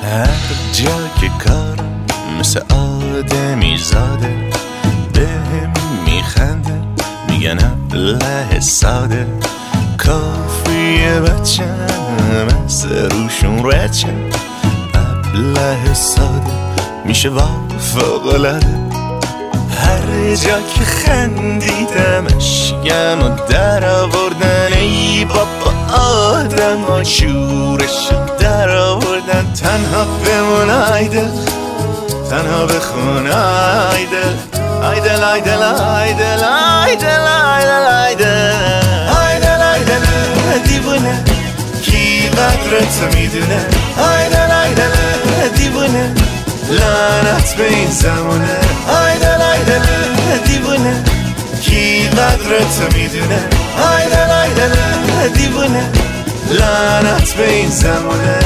هر جا که کارم مثل آدمی زاده، بهم میخنده میگن ابله ساده. کافیه بچم از روشون رچم، ابله ساده میشه فوق‌العاده. هر جا که خندیدم اشکم و در آوردن، ای بابا آدم ها شورش در آوردن. تنها بمون ایدل، تنها بخون ایدل، ایدل ایدل ایدل ایدل ایدل ایدل ایدل دیوونه کی قدرت میدونه. ایدل ایدل دیوونه لعنت به این زمونه. ایدل ایدل دیوونه کی قدرت میدونه. ایدل ایدل دیوونه لعنت به این زمونه.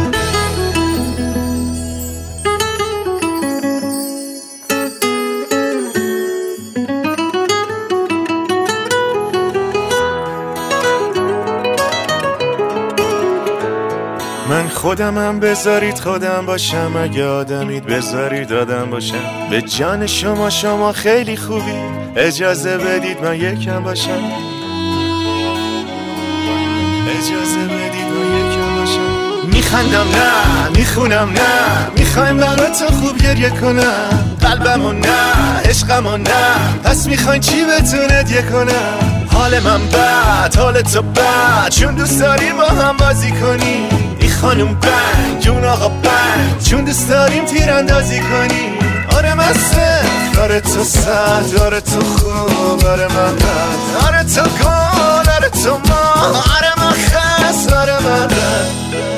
من خودمم بذارید خودم باشم، اگه آدمید بذارید آدم باشم. به جان شما شما خیلی خوبی، اجازه بدید من یکم باشم. اجازه بدید من یکم باشم. میخندم نه میخونم نه، میخوایم برای تو خوب گریه کنم. قلبمو نه عشقمو نه، پس میخواین چی بتونه دیگه کنم. حال من بد حال تو بد، چون دوست داریم با هم بازی کنی. خانم بند جون آقا بند، چون دوست داریم تیراندازی کنی. آره من سخت آره تو سخت، آره تو خوب آره من بد، آره تو گل آره تو ما، آره من خست آره من رد.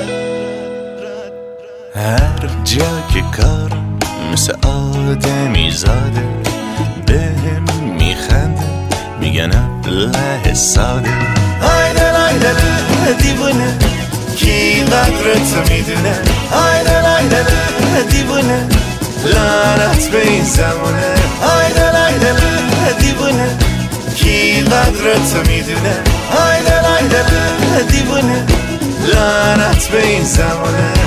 هر جا که کارم مثل آدمی زاده، بهم میخنده میگن ابله ساده. ایدل ایدل دیوونه کی قدرت میدونه. ایدل ایدل دیوونه لعنت به این زمونه. ایدل ایدل دیوونه کی قدرت میدونه. ایدل ایدل دیوونه لعنت به این زمونه.